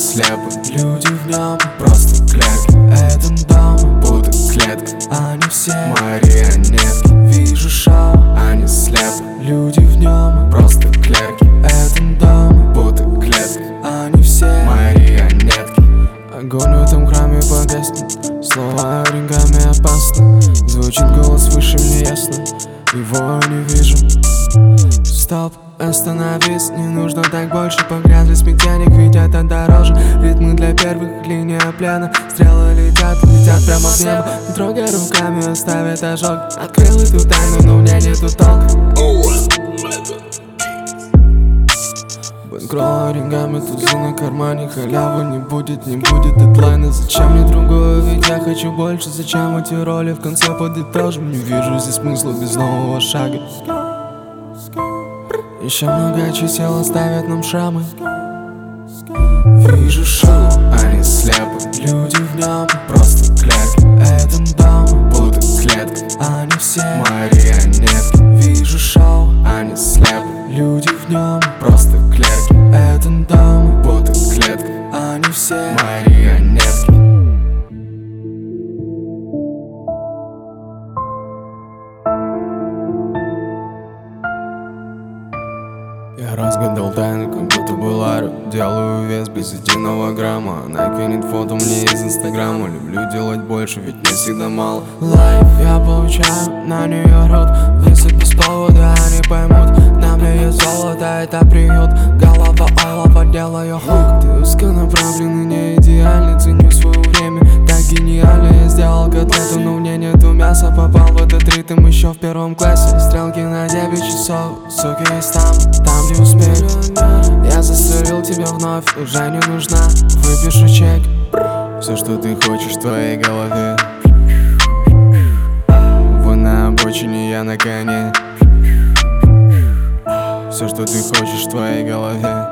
слепы, люди в нем просто клетки. Этот дом будто клетка, они все марионетки. Вижу шоу, они слепы, люди в нем просто клетки. Этот дом будто клетка, они все марионетки. Огонь в этом храме погаснет, слова рингами опасны. Звучит голос выше, мне ясно, его не вижу. Стоп, остановись, не нужно так больше. Погрязли смятенник, ведь это дороже. Ритмы для первых, линия плена. Стрелы летят прямо в небо. Не трогай руками, оставит ожог. Открыл эту тайну, но мне нету толка. Банкролл рингами, тузы на кармане. Халявы не будет дедлайна. Зачем мне другое, ведь я хочу больше. Зачем эти роли, в конце подытожим. Не вижу здесь смысла без нового шага. Еще много чисел оставят нам шрамы. Вижу шоу, они слепы, люди в нем просто клетки. Этот дом будто клетка, они все марионетки. Вижу шоу, они слепы, люди в нем просто клетки. Этот дом будто клетка, они все марионетки. Я разгадал тайну, как будто бы Лару. Делаю вес без единого грамма. Она кинет фото мне из инстаграма. Люблю делать больше, ведь мне всегда мало. Лайф я получаю, на нее рот. Высыт без повода, они поймут. На мне есть золото, это приют. Голова олова, делаю хук. Ты узконаправленный, не идеальный. Ценю свое время, так гениально. Я сделал котлету, но мне нету мяса. Попал в этот ритм еще в первом классе. Стрелки на 9 часов, суки есть там где успею. Я застрелил тебя вновь, уже не нужна. Выпишу чек, все, что ты хочешь в твоей голове. Вы на обочине, я на коне. Все, что ты хочешь в твоей голове.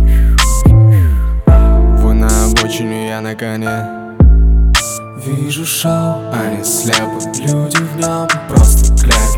Вы на обочине, я на коне. Вижу шоу, они слепы, люди в нем просто клетки.